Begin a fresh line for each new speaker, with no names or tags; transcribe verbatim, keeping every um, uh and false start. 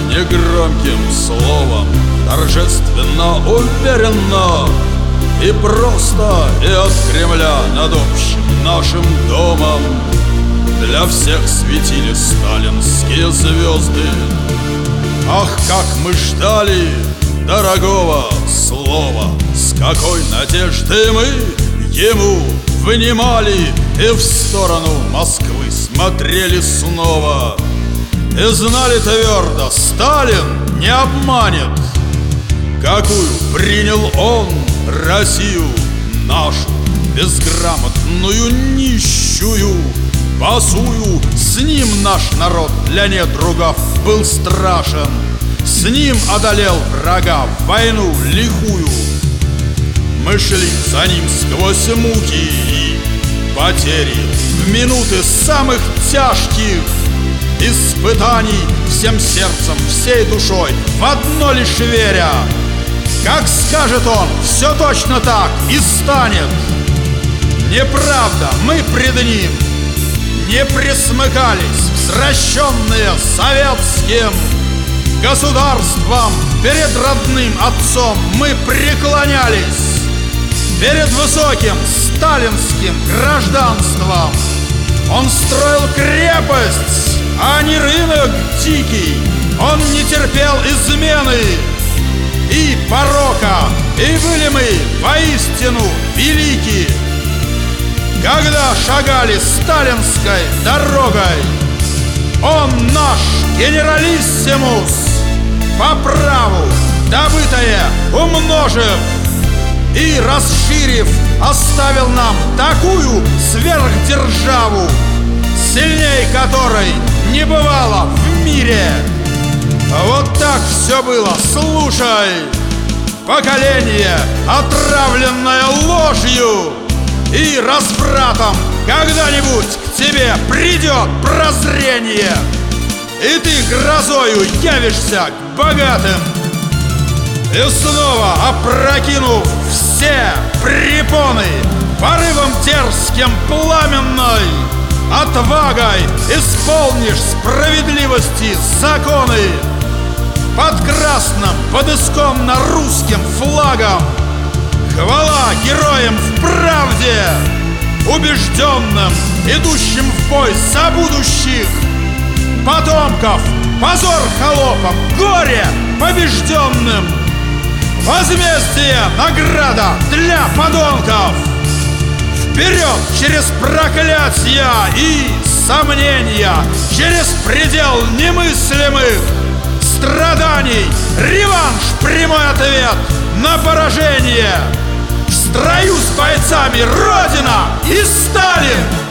негромким словом, торжественно, уверенно и просто, и от Кремля над общим нашим домом для всех светили сталинские звезды. Ах, как мы ждали дорогого слова, с какой надеждой мы ему внимали и в сторону Москвы смотрели снова. И знали твердо, Сталин не обманет, какую принял он Россию нашу, безграмотную, нищую, босую. С ним наш народ для недругов был страшен, с ним одолел врага в войну лихую. Мы шли за ним сквозь муки и потери, в минуты самых тяжких испытаний, всем сердцем, всей душой, в одно лишь веря: как скажет он, все точно так и станет. Неправда, мы пред ним не присмыкались, возвращенные советским государством, перед родным отцом мы преклонялись, перед высоким сталинским гражданством. Он строил крепость, а не рынок дикий. Он не терпел измены и порока, и были мы воистину велики, когда шагали сталинской дорогой. Он наш генералиссимус, по праву добытое умножив и расширив, оставил нам такую сверхдержаву, сильней которой не бывало в мире. Вот так все было, слушай, поколение, отравленное ложью и развратом. Когда-нибудь к тебе придет прозрение, и ты грозою явишься к богатым. И снова, опрокинув все препоны, порывом дерзким пламенной отвагой исполнишь справедливости законы. Под красным, под исконно русским флагом хвала героям в правде, убежденным, идущим в бой за будущих потомков, позор холопам, горе побежденным, возмездие, награда для подонков. Вперед через проклятия и сомнения, через предел немыслимых страданий, реванш, прямой ответ на поражение. В строю с бойцами Родина и Сталин.